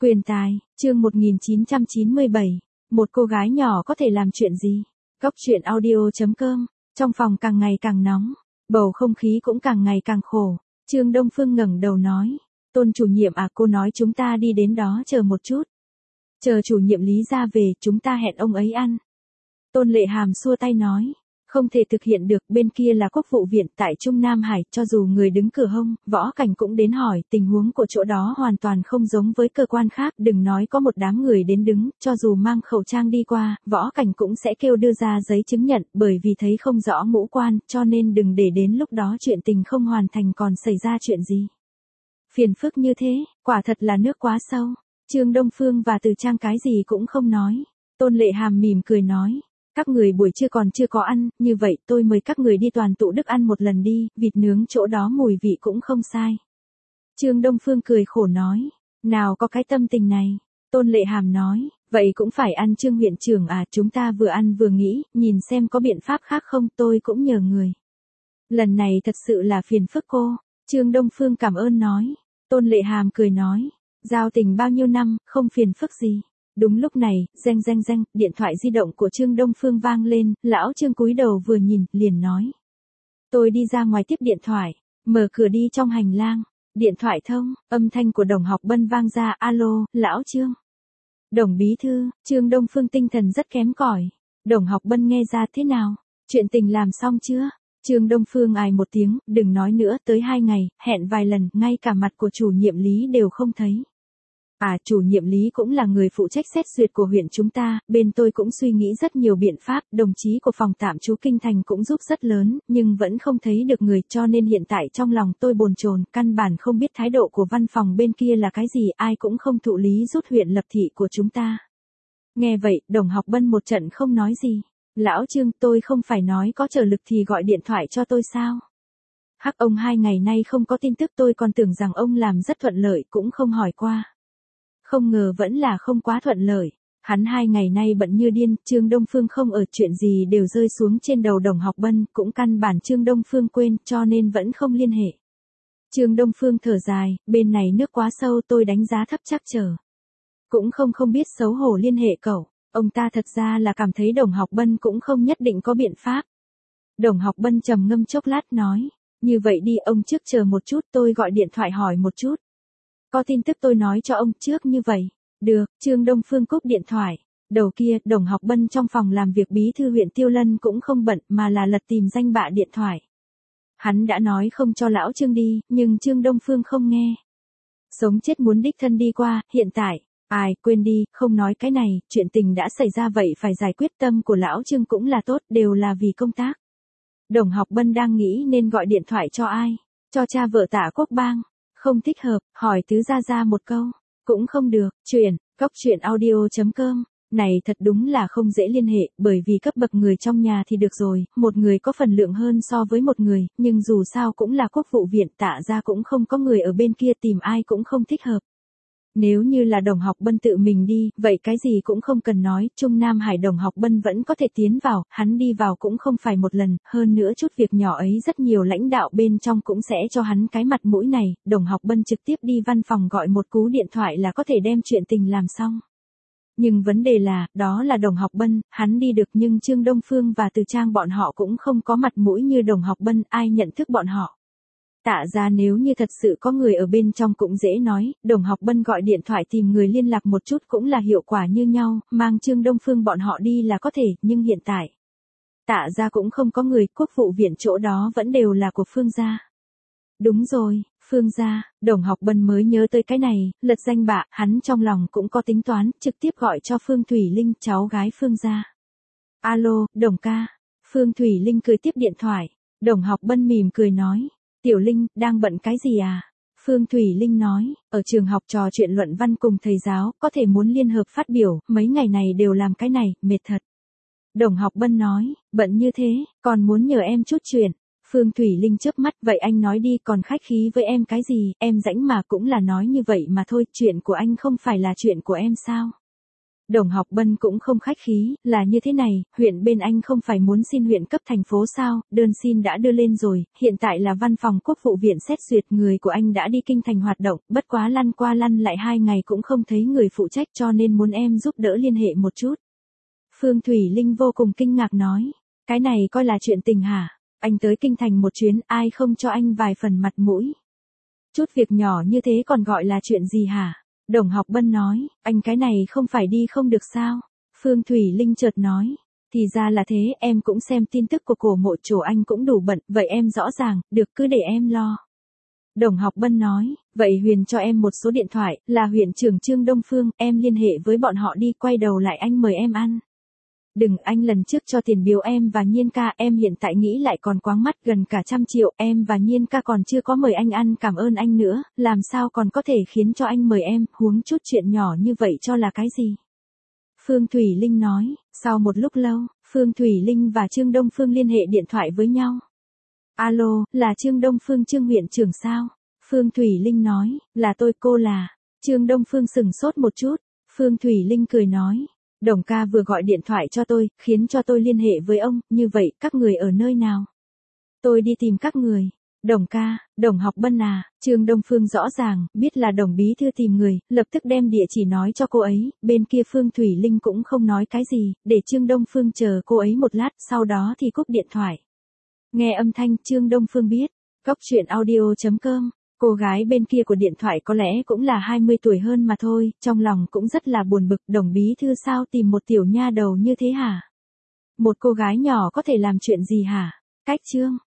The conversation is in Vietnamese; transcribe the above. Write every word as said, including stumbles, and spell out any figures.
Quyền tài, chương một nghìn chín trăm chín mươi bảy. Một cô gái nhỏ có thể làm chuyện gì? Góc truyện audio chấm com. Trong phòng càng ngày càng nóng, bầu không khí cũng càng ngày càng khổ. Trương Đông Phương ngẩng đầu nói, Tôn chủ nhiệm à, cô nói chúng ta đi đến đó chờ một chút. Chờ chủ nhiệm Lý ra về, chúng ta hẹn ông ấy ăn. Tôn Lệ Hàm xua tay nói, không thể thực hiện được, bên kia là Quốc vụ viện tại Trung Nam Hải, cho dù người đứng cửa hông, Võ Cảnh cũng đến hỏi, tình huống của chỗ đó hoàn toàn không giống với cơ quan khác, đừng nói có một đám người đến đứng, cho dù mang khẩu trang đi qua, Võ Cảnh cũng sẽ kêu đưa ra giấy chứng nhận, bởi vì thấy không rõ ngũ quan, cho nên đừng để đến lúc đó chuyện tình không hoàn thành còn xảy ra chuyện gì. Phiền phức như thế, quả thật là nước quá sâu. Trương Đông Phương và Từ Trang cái gì cũng không nói. Tôn Lệ Hàm mỉm cười nói, các người buổi trưa còn chưa có ăn, như vậy tôi mời các người đi Toàn Tụ Đức ăn một lần đi, vịt nướng chỗ đó mùi vị cũng không sai. Trương Đông Phương cười khổ nói, nào có cái tâm tình này. Tôn Lệ Hàm nói, vậy cũng phải ăn Trương huyện trưởng à, chúng ta vừa ăn vừa nghĩ, nhìn xem có biện pháp khác không, tôi cũng nhờ người. Lần này thật sự là phiền phức cô. Trương Đông Phương cảm ơn nói. Tôn Lệ Hàm cười nói, giao tình bao nhiêu năm, không phiền phức gì. Đúng lúc này, reng reng reng, điện thoại di động của Trương Đông Phương vang lên, lão Trương cúi đầu vừa nhìn, liền nói. Tôi đi ra ngoài tiếp điện thoại, mở cửa đi trong hành lang, điện thoại thông, âm thanh của Đồng Học Bân vang ra, alo, lão Trương. Đồng bí thư, Trương Đông Phương tinh thần rất kém cỏi. Đồng Học Bân nghe ra thế nào, chuyện tình làm xong chưa? Trương Đông Phương ài một tiếng, đừng nói nữa, tới hai ngày, hẹn vài lần, ngay cả mặt của chủ nhiệm Lý đều không thấy. À, chủ nhiệm Lý cũng là người phụ trách xét duyệt của huyện chúng ta, bên tôi cũng suy nghĩ rất nhiều biện pháp, đồng chí của phòng tạm trú Kinh Thành cũng giúp rất lớn, nhưng vẫn không thấy được người, cho nên hiện tại trong lòng tôi bồn chồn, căn bản không biết thái độ của văn phòng bên kia là cái gì, ai cũng không thụ lý rút huyện lập thị của chúng ta. Nghe vậy, Đồng Học Bân một trận không nói gì. Lão Trương, tôi không phải nói có trợ lực thì gọi điện thoại cho tôi sao? Hắc ông hai ngày nay không có tin tức, tôi còn tưởng rằng ông làm rất thuận lợi, cũng không hỏi qua. Không ngờ vẫn là không quá thuận lợi. Hắn hai ngày nay bận như điên, Trương Đông Phương không ở, chuyện gì đều rơi xuống trên đầu Đồng Học Bân, cũng căn bản Trương Đông Phương quên, cho nên vẫn không liên hệ. Trương Đông Phương thở dài, bên này nước quá sâu, tôi đánh giá thấp chắc trở. Cũng không không biết xấu hổ liên hệ cậu. Ông ta thật ra là cảm thấy Đồng Học Bân cũng không nhất định có biện pháp. Đồng Học Bân trầm ngâm chốc lát nói, như vậy đi, ông trước chờ một chút, tôi gọi điện thoại hỏi một chút. Có tin tức tôi nói cho ông trước như vậy. Được, Trương Đông Phương cúp điện thoại. Đầu kia, Đồng Học Bân trong phòng làm việc bí thư huyện Tiêu Lân cũng không bận mà là lật tìm danh bạ điện thoại. Hắn đã nói không cho lão Trương đi, nhưng Trương Đông Phương không nghe. Sống chết muốn đích thân đi qua, hiện tại. Ai, quên đi, không nói cái này, chuyện tình đã xảy ra vậy phải giải quyết, tâm của lão Trương cũng là tốt, đều là vì công tác. Đồng Học Bân đang nghĩ nên gọi điện thoại cho ai, cho cha vợ Tạ Quốc Bang, không thích hợp, hỏi Tứ Gia Gia một câu, cũng không được, chuyện, góc truyện audio chấm com, này thật đúng là không dễ liên hệ, bởi vì cấp bậc người trong nhà thì được rồi, một người có phần lượng hơn so với một người, nhưng dù sao cũng là Quốc vụ viện, Tạ gia cũng không có người ở bên kia, tìm ai cũng không thích hợp. Nếu như là Đồng Học Bân tự mình đi, vậy cái gì cũng không cần nói, Trung Nam Hải Đồng Học Bân vẫn có thể tiến vào, hắn đi vào cũng không phải một lần, hơn nữa chút việc nhỏ ấy rất nhiều lãnh đạo bên trong cũng sẽ cho hắn cái mặt mũi này, Đồng Học Bân trực tiếp đi văn phòng gọi một cú điện thoại là có thể đem chuyện tình làm xong. Nhưng vấn đề là, đó là Đồng Học Bân, hắn đi được nhưng Trương Đông Phương và Từ Trang bọn họ cũng không có mặt mũi như Đồng Học Bân, ai nhận thức bọn họ. Tạ ra nếu như thật sự có người ở bên trong cũng dễ nói, Đồng Học Bân gọi điện thoại tìm người liên lạc một chút cũng là hiệu quả như nhau, mang Trương Đông Phương bọn họ đi là có thể, nhưng hiện tại. Tạ ra cũng không có người, Quốc vụ viện chỗ đó vẫn đều là của Phương gia. Đúng rồi, Phương gia, Đồng Học Bân mới nhớ tới cái này, lật danh bạ, hắn trong lòng cũng có tính toán, trực tiếp gọi cho Phương Thủy Linh, cháu gái Phương gia. Alo, Đồng ca. Phương Thủy Linh cười tiếp điện thoại, Đồng Học Bân mỉm cười nói. Tiểu Linh, đang bận cái gì à? Phương Thủy Linh nói, ở trường học trò chuyện luận văn cùng thầy giáo, có thể muốn liên hợp phát biểu, mấy ngày này đều làm cái này, mệt thật. Đồng Học Bân nói, bận như thế, còn muốn nhờ em chút chuyện. Phương Thủy Linh chớp mắt, vậy anh nói đi, còn khách khí với em cái gì, em rảnh mà cũng là nói như vậy mà thôi, chuyện của anh không phải là chuyện của em sao? Đồng Học Bân cũng không khách khí, là như thế này, huyện bên anh không phải muốn xin huyện cấp thành phố sao, đơn xin đã đưa lên rồi, hiện tại là văn phòng quốc vụ viện xét duyệt, người của anh đã đi kinh thành hoạt động, bất quá lăn qua lăn lại hai ngày cũng không thấy người phụ trách cho nên muốn em giúp đỡ liên hệ một chút. Phương Thủy Linh vô cùng kinh ngạc nói, cái này coi là chuyện tình hả? Anh tới kinh thành một chuyến, ai không cho anh vài phần mặt mũi? Chút việc nhỏ như thế còn gọi là chuyện gì hả? Đồng Học Bân nói, anh cái này không phải đi không được sao? Phương Thủy Linh chợt nói, thì ra là thế, em cũng xem tin tức của cổ mộ chủ anh cũng đủ bận, vậy em rõ ràng, được cứ để em lo. Đồng Học Bân nói, vậy Huyền cho em một số điện thoại, là huyện trưởng Trương Đông Phương, em liên hệ với bọn họ đi, quay đầu lại anh mời em ăn. Đừng, anh lần trước cho tiền biếu em và Nhiên ca, em hiện tại nghĩ lại còn quáng mắt, gần cả trăm triệu, em và Nhiên ca còn chưa có mời anh ăn, cảm ơn anh nữa, làm sao còn có thể khiến cho anh mời em, huống chút chuyện nhỏ như vậy cho là cái gì? Phương Thủy Linh nói, sau một lúc lâu, Phương Thủy Linh và Trương Đông Phương liên hệ điện thoại với nhau. Alo, là Trương Đông Phương, Trương huyện trưởng sao? Phương Thủy Linh nói, là tôi, cô là. Trương Đông Phương sừng sốt một chút, Phương Thủy Linh cười nói, Đồng ca vừa gọi điện thoại cho tôi, khiến cho tôi liên hệ với ông, như vậy, các người ở nơi nào? Tôi đi tìm các người. Đồng ca, Đồng Học Bân à, Trương Đông Phương rõ ràng, biết là Đồng bí thư tìm người, lập tức đem địa chỉ nói cho cô ấy, bên kia Phương Thủy Linh cũng không nói cái gì, để Trương Đông Phương chờ cô ấy một lát, sau đó thì cúp điện thoại. Nghe âm thanh, Trương Đông Phương biết, Góc Chuyện Audio chấm com. Cô gái bên kia của điện thoại có lẽ cũng là hai mươi tuổi hơn mà thôi, trong lòng cũng rất là buồn bực, Đồng bí thư sao tìm một tiểu nha đầu như thế hả? Một cô gái nhỏ có thể làm chuyện gì hả? Cách chương